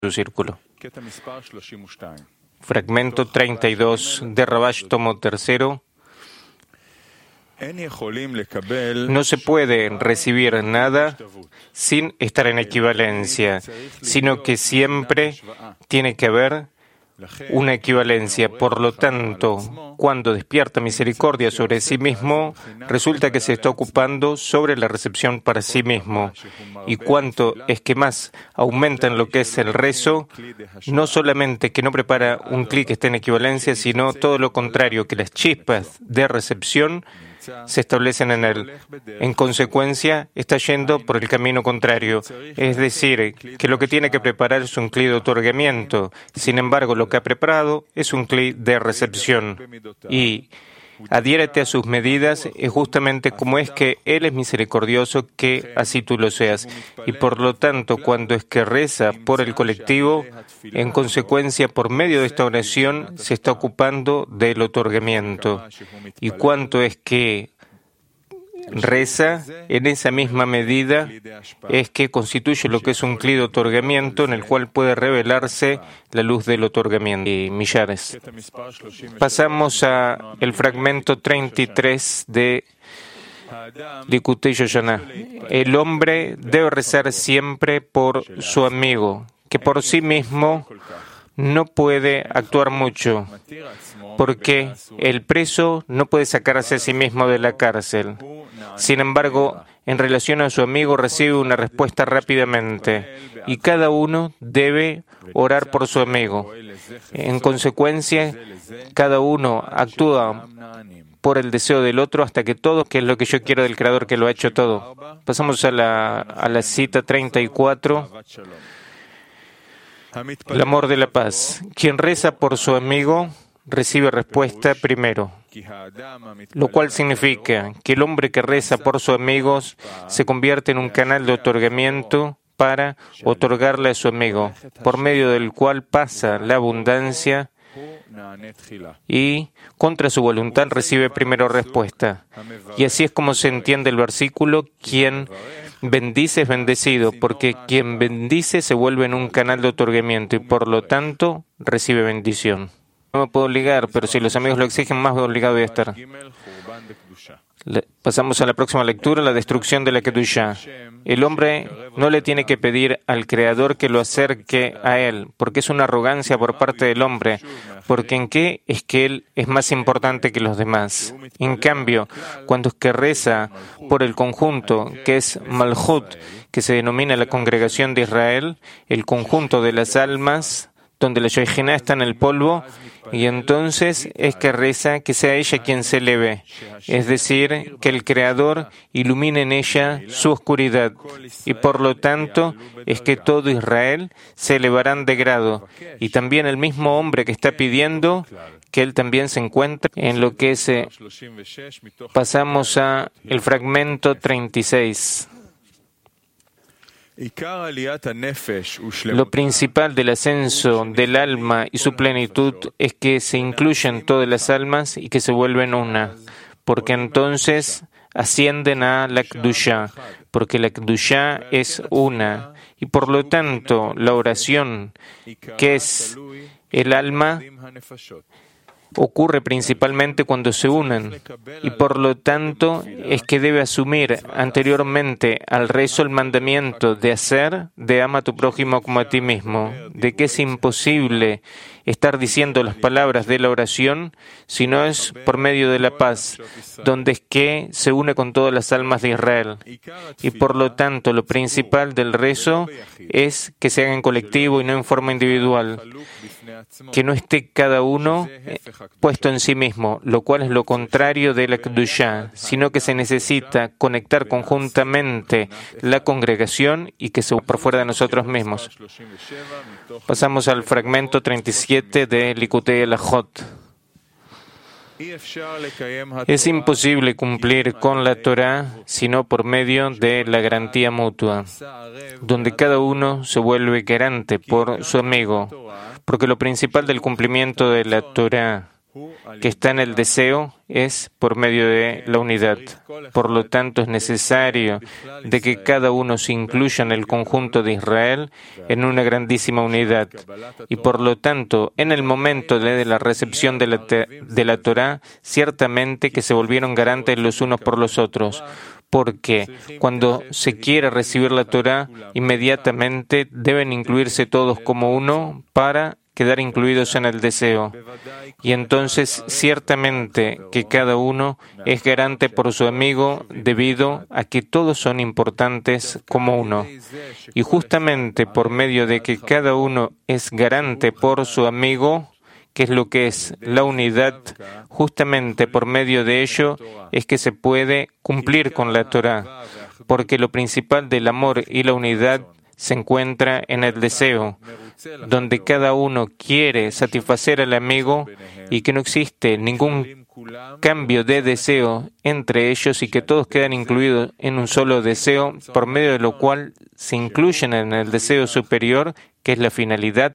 su círculo. Fragmento 32 de Rabash, tomo tercero. No se puede recibir nada sin estar en equivalencia, sino que siempre tiene que haber una equivalencia. Por lo tanto, cuando despierta misericordia sobre sí mismo, resulta que se está ocupando sobre la recepción para sí mismo. Y cuanto es que más aumenta en lo que es el rezo, no solamente que no prepara un clic que esté en equivalencia, sino todo lo contrario, que las chispas de recepción se establecen en él. En consecuencia, está yendo por el camino contrario. Es decir, que lo que tiene que preparar es un clic de otorgamiento. Sin embargo, lo que ha preparado es un clic de recepción. Y adhiérete a sus medidas, es justamente como es que Él es misericordioso, que así tú lo seas. Y por lo tanto, cuando es que reza por el colectivo, en consecuencia, por medio de esta oración, se está ocupando del otorgamiento. Y cuanto es que reza, en esa misma medida es que constituye lo que es un clic de otorgamiento en el cual puede revelarse la luz del otorgamiento. Y millares. Pasamos a el fragmento 33 de Likutei Yohaná. El hombre debe rezar siempre por su amigo, que por sí mismo no puede actuar mucho, porque el preso no puede sacarse a sí mismo de la cárcel. Sin embargo, en relación a su amigo recibe una respuesta rápidamente, y cada uno debe orar por su amigo. En consecuencia, cada uno actúa por el deseo del otro hasta que todo, que es lo que yo quiero del Creador que lo ha hecho todo. Pasamos a la cita 34. El amor de la paz. Quien reza por su amigo recibe respuesta primero, lo cual significa que el hombre que reza por sus amigos se convierte en un canal de otorgamiento para otorgarle a su amigo, por medio del cual pasa la abundancia y contra su voluntad recibe primero respuesta. Y así es como se entiende el versículo: quien bendice es bendecido, porque quien bendice se vuelve en un canal de otorgamiento y por lo tanto recibe bendición. No me puedo obligar, pero si los amigos lo exigen, más obligado voy a estar. Pasamos a la próxima lectura, la destrucción de la Kedushá. El hombre no le tiene que pedir al Creador que lo acerque a él, porque es una arrogancia por parte del hombre, porque ¿en qué es que él es más importante que los demás? En cambio, cuando es que reza por el conjunto, que es Malhut, que se denomina la congregación de Israel, el conjunto de las almas, donde la Shejinah está en el polvo, y entonces es que reza que sea ella quien se eleve, es decir, que el Creador ilumine en ella su oscuridad, y por lo tanto es que todo Israel se elevarán de grado, y también el mismo hombre que está pidiendo que él también se encuentre en lo que es. Pasamos a el fragmento 36. Lo principal del ascenso del alma y su plenitud es que se incluyen todas las almas y que se vuelven una, porque entonces ascienden a la Kedushá, porque la Kedushá es una, y por lo tanto la oración, que es el alma, ocurre principalmente cuando se unen, y por lo tanto es que debe asumir anteriormente al rezo el mandamiento de hacer, de ama a tu prójimo como a ti mismo, de que es imposible estar diciendo las palabras de la oración si no es por medio de la paz, donde es que se une con todas las almas de Israel. Y por lo tanto lo principal del rezo es que se haga en colectivo y no en forma individual, que no esté cada uno puesto en sí mismo, lo cual es lo contrario de la Kedushá, sino que se necesita conectar conjuntamente la congregación y que se por fuera de nosotros mismos. Pasamos al fragmento 37 de Likutei Halachot. Es imposible cumplir con la Torá sino por medio de la garantía mutua, donde cada uno se vuelve garante por su amigo, porque lo principal del cumplimiento de la Torá que está en el deseo es por medio de la unidad. Por lo tanto, es necesario de que cada uno se incluya en el conjunto de Israel en una grandísima unidad. Y por lo tanto, en el momento de la recepción de la Torá, ciertamente que se volvieron garantes los unos por los otros. Porque cuando se quiere recibir la Torá, inmediatamente deben incluirse todos como uno para quedar incluidos en el deseo. Y entonces, ciertamente que cada uno es garante por su amigo debido a que todos son importantes como uno. Y justamente por medio de que cada uno es garante por su amigo, que es lo que es la unidad, justamente por medio de ello es que se puede cumplir con la Torá, porque lo principal del amor y la unidad se encuentra en el deseo, donde cada uno quiere satisfacer al amigo y que no existe ningún cambio de deseo entre ellos y que todos quedan incluidos en un solo deseo, por medio de lo cual se incluyen en el deseo superior, que es la finalidad